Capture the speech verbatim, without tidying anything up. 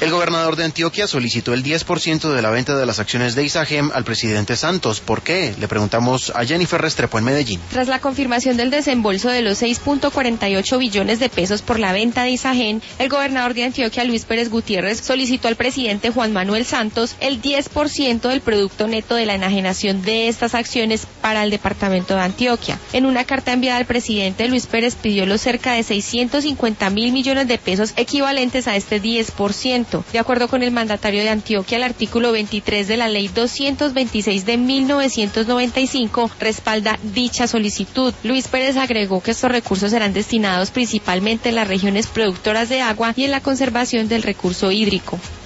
El gobernador de Antioquia solicitó el diez por ciento de la venta de las acciones de Isagem al presidente Santos. ¿Por qué? Le preguntamos a Jennifer Restrepo en Medellín. Tras la confirmación del desembolso de los seis punto cuarenta y ocho billones de pesos por la venta de Isagem, el gobernador de Antioquia, Luis Pérez Gutiérrez, solicitó al presidente Juan Manuel Santos el diez por ciento del producto neto de la enajenación de estas acciones para el departamento de Antioquia. En una carta enviada al presidente, Luis Pérez pidió los cerca de seiscientos cincuenta mil millones de pesos equivalentes a este diez por ciento. De acuerdo con el mandatario de Antioquia, el artículo veintitrés de la ley doscientos veintiséis de mil novecientos noventa y cinco respalda dicha solicitud. Luis Pérez agregó que estos recursos serán destinados principalmente en las regiones productoras de agua y en la conservación del recurso hídrico.